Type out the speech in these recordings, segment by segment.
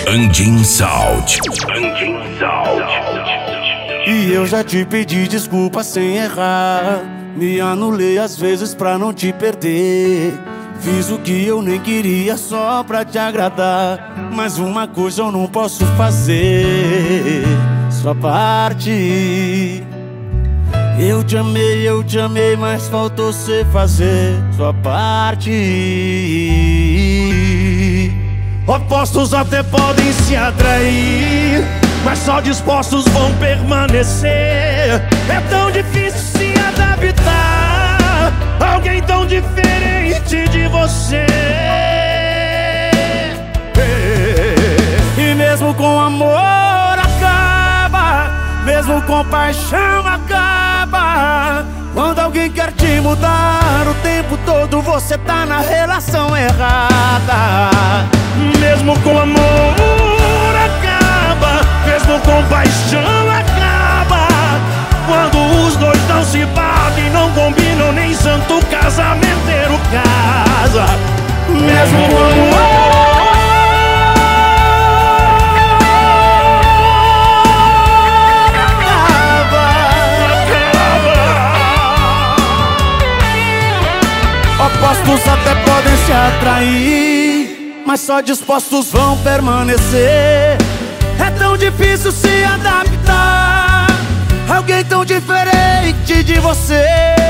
Anjin Sound. E eu já te pedi desculpa sem errar. Me anulei às vezes pra não te perder. Fiz o que eu nem queria só pra te agradar. Mas uma coisa eu não posso fazer: sua parte. Eu te amei, mas faltou cê fazer sua parte. Opostos até podem se atrair, mas só dispostos vão permanecer. É tão difícil se adaptar a alguém tão diferente de você. E mesmo com amor acaba, mesmo com paixão acaba. Quando alguém quer te mudar o tempo todo, você tá na relação errada. Mesmo com amor acaba, mesmo com paixão acaba. Quando os dois não se batem, não combinam, nem santo casamenteiro casa. Mesmo com amor opostos até podem se atrair, mas só dispostos vão permanecer. É tão difícil se adaptar a alguém tão diferente de você.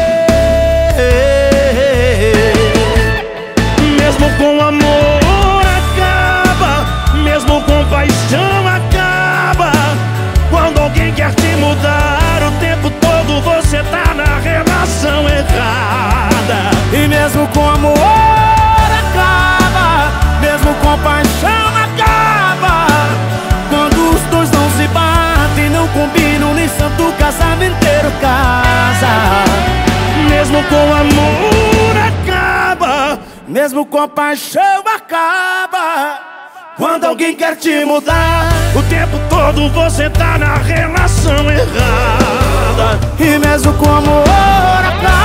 Mesmo com amor acaba, mesmo com paixão acaba. Quando alguém quer te mudar o tempo todo, você tá na relação errada. E mesmo com amor acaba, mesmo com paixão acaba. Quando os dois não se batem, não combinam, nem santo casamenteiro casa. Mesmo com amor acaba, mesmo com paixão acaba. Quando alguém quer te mudar o tempo todo, você tá na relação errada. E mesmo com amor acaba,